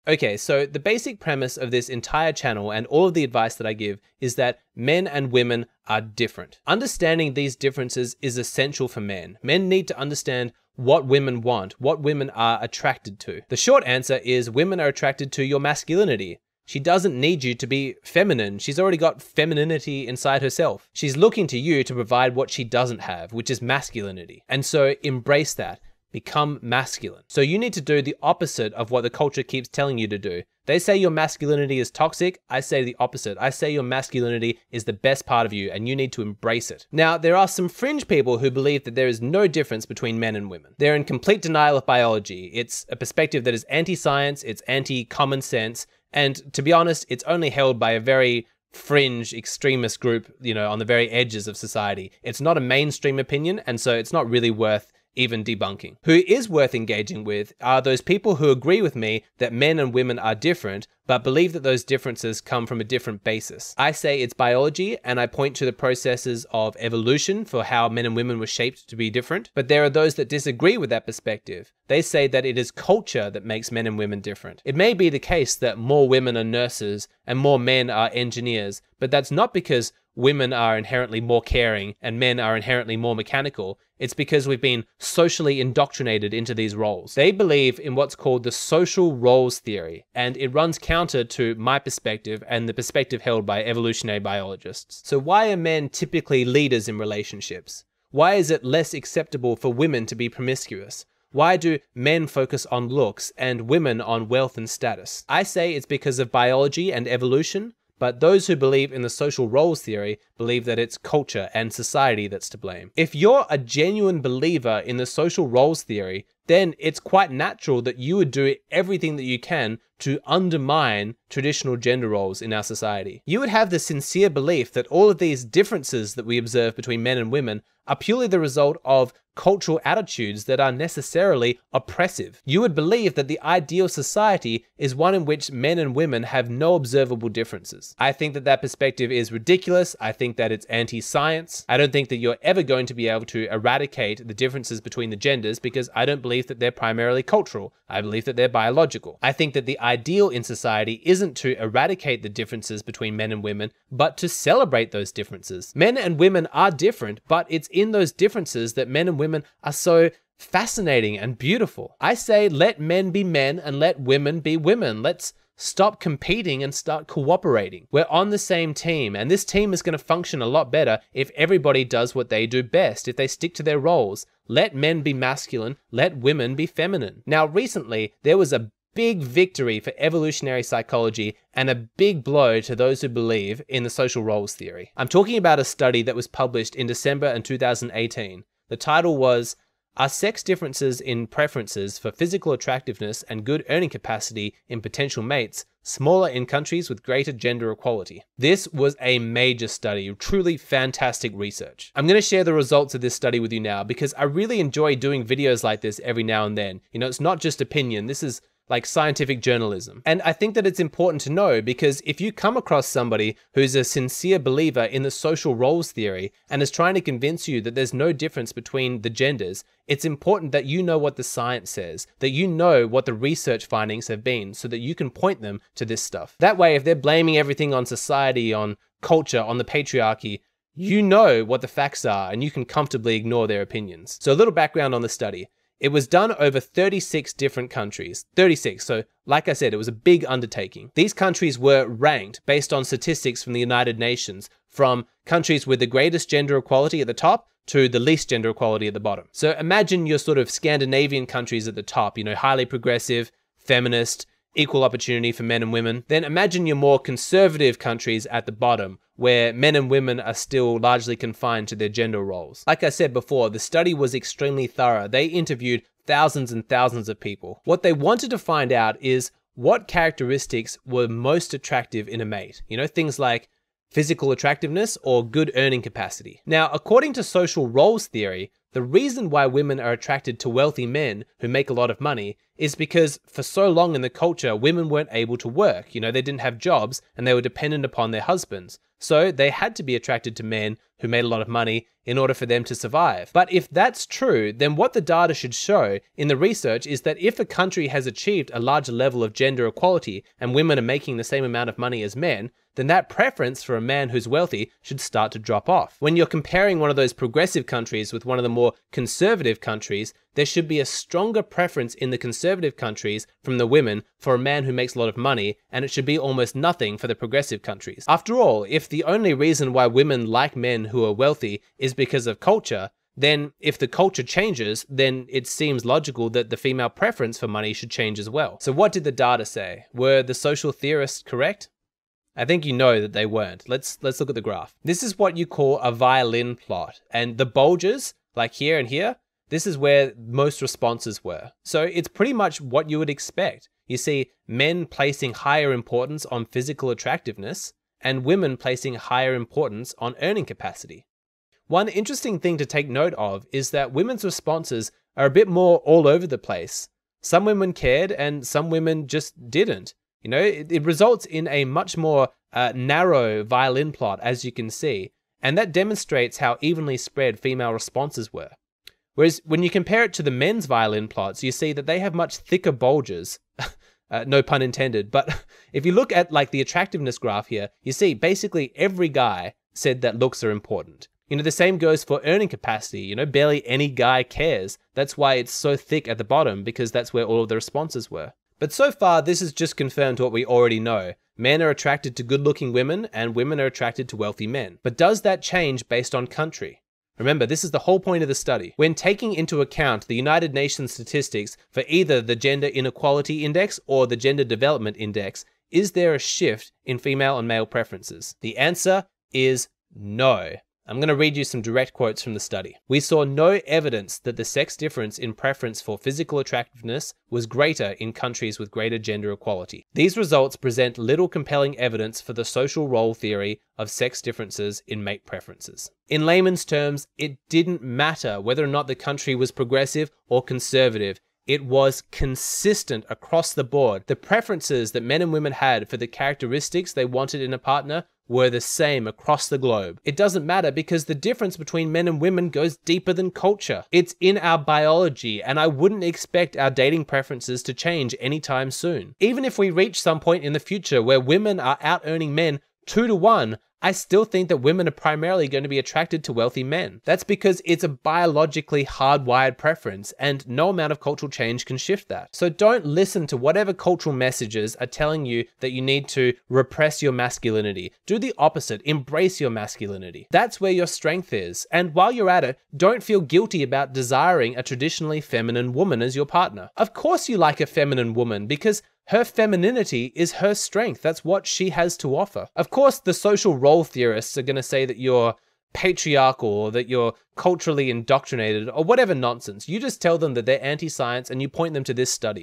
Okay, so the basic premise of this entire channel and all of the advice that I give is that men and women are different. Understanding these differences is essential for men. Men need to understand what women want, what women are attracted to. The short answer is women are attracted to your masculinity. She doesn't need you to be feminine. She's already got femininity inside herself. She's looking to you to provide what she doesn't have, which is masculinity. And so embrace that. Become masculine. So you need to do the opposite of what the culture keeps telling you to do. They say your masculinity is toxic. I say the opposite. I say your masculinity is the best part of you and you need to embrace it. Now, there are some fringe people who believe that there is no difference between men and women. They're in complete denial of biology. It's a perspective that is anti-science, it's anti-common sense, and to be honest, it's only held by a very fringe extremist group, on the very edges of society. It's not a mainstream opinion, and so it's not really worth even debunking. Who is worth engaging with are those people who agree with me that men and women are different, but believe that those differences come from a different basis. I say it's biology, and I point to the processes of evolution for how men and women were shaped to be different. But there are those that disagree with that perspective. They say that it is culture that makes men and women different. It may be the case that more women are nurses and more men are engineers, but that's not because women are inherently more caring and men are inherently more mechanical. It's because we've been socially indoctrinated into these roles. They believe in what's called the social roles theory, and it runs counter to my perspective and the perspective held by evolutionary biologists. So why are men typically leaders in relationships? Why is it less acceptable for women to be promiscuous? Why do men focus on looks and women on wealth and status? I say it's because of biology and evolution, but those who believe in the social roles theory believe that it's culture and society that's to blame. If you're a genuine believer in the social roles theory, then it's quite natural that you would do everything that you can to undermine traditional gender roles in our society. You would have the sincere belief that all of these differences that we observe between men and women are purely the result of cultural attitudes that are necessarily oppressive. You would believe that the ideal society is one in which men and women have no observable differences. I think that that perspective is ridiculous. I think that it's anti-science. I don't think that you're ever going to be able to eradicate the differences between the genders because I don't believe that they're primarily cultural. I believe that they're biological. I think that the ideal in society isn't to eradicate the differences between men and women, but to celebrate those differences. Men and women are different, but it's in those differences that men and women are so fascinating and beautiful. I say let men be men and let women be women. Let's stop competing and start cooperating. We're on the same team, and this team is going to function a lot better if everybody does what they do best, if they stick to their roles. Let men be masculine, let women be feminine. Now, recently, there was a big victory for evolutionary psychology and a big blow to those who believe in the social roles theory. I'm talking about a study that was published in December in 2018. The title was, "Are sex differences in preferences for physical attractiveness and good earning capacity in potential mates smaller in countries with greater gender equality?" This was a major study, truly fantastic research. I'm going to share the results of this study with you now because I really enjoy doing videos like this every now and then. It's not just opinion. This is like scientific journalism. And I think that it's important to know because if you come across somebody who's a sincere believer in the social roles theory and is trying to convince you that there's no difference between the genders, it's important that you know what the science says, that you know what the research findings have been so that you can point them to this stuff. That way, if they're blaming everything on society, on culture, on the patriarchy, you know what the facts are and you can comfortably ignore their opinions. So a little background on the study. It was done over 36 different countries. 36, so like I said, it was a big undertaking. These countries were ranked based on statistics from the United Nations, from countries with the greatest gender equality at the top to the least gender equality at the bottom. So imagine your sort of Scandinavian countries at the top, highly progressive, feminist, equal opportunity for men and women. Then imagine your more conservative countries at the bottom, where men and women are still largely confined to their gender roles. Like I said before, the study was extremely thorough. They interviewed thousands and thousands of people. What they wanted to find out is what characteristics were most attractive in a mate. Things like physical attractiveness or good earning capacity. Now, according to social roles theory, the reason why women are attracted to wealthy men who make a lot of money is because for so long in the culture, women weren't able to work. They didn't have jobs and they were dependent upon their husbands. So they had to be attracted to men who made a lot of money in order for them to survive. But if that's true, then what the data should show in the research is that if a country has achieved a larger level of gender equality and women are making the same amount of money as men, then that preference for a man who's wealthy should start to drop off. When you're comparing one of those progressive countries with one of the more conservative countries, there should be a stronger preference in the conservative countries from the women for a man who makes a lot of money, and it should be almost nothing for the progressive countries. After all, if the only reason why women like men who are wealthy is because of culture, then if the culture changes, then it seems logical that the female preference for money should change as well. So what did the data say? Were the social theorists correct? I think you know that they weren't. Let's look at the graph. This is what you call a violin plot. And the bulges, like here and here, this is where most responses were. So it's pretty much what you would expect. You see men placing higher importance on physical attractiveness and women placing higher importance on earning capacity. One interesting thing to take note of is that women's responses are a bit more all over the place. Some women cared and some women just didn't. You know, it results in a much more narrow violin plot, as you can see, and that demonstrates how evenly spread female responses were. Whereas when you compare it to the men's violin plots, you see that they have much thicker bulges. No pun intended, but if you look at like the attractiveness graph here, you see basically every guy said that looks are important. You know, the same goes for earning capacity. You know, barely any guy cares. That's why it's so thick at the bottom, because that's where all of the responses were. But so far, this has just confirmed what we already know. Men are attracted to good-looking women, and women are attracted to wealthy men. But does that change based on country? Remember, this is the whole point of the study. When taking into account the United Nations statistics for either the Gender Inequality Index or the Gender Development Index, is there a shift in female and male preferences? The answer is no. I'm going to read you some direct quotes from the study. We saw no evidence that the sex difference in preference for physical attractiveness was greater in countries with greater gender equality. These results present little compelling evidence for the social role theory of sex differences in mate preferences. In layman's terms, it didn't matter whether or not the country was progressive or conservative. It was consistent across the board. The preferences that men and women had for the characteristics they wanted in a partner were the same across the globe. It doesn't matter because the difference between men and women goes deeper than culture. It's in our biology, and I wouldn't expect our dating preferences to change anytime soon. Even if we reach some point in the future where women are out-earning men 2-to-1, I still think that women are primarily going to be attracted to wealthy men. That's because it's a biologically hardwired preference, and no amount of cultural change can shift that. So don't listen to whatever cultural messages are telling you that you need to repress your masculinity. Do the opposite, embrace your masculinity. That's where your strength is. And while you're at it, don't feel guilty about desiring a traditionally feminine woman as your partner. Of course you like a feminine woman because her femininity is her strength. That's what she has to offer. Of course, the social role theorists are going to say that you're patriarchal or that you're culturally indoctrinated or whatever nonsense. You just tell them that they're anti-science and you point them to this study.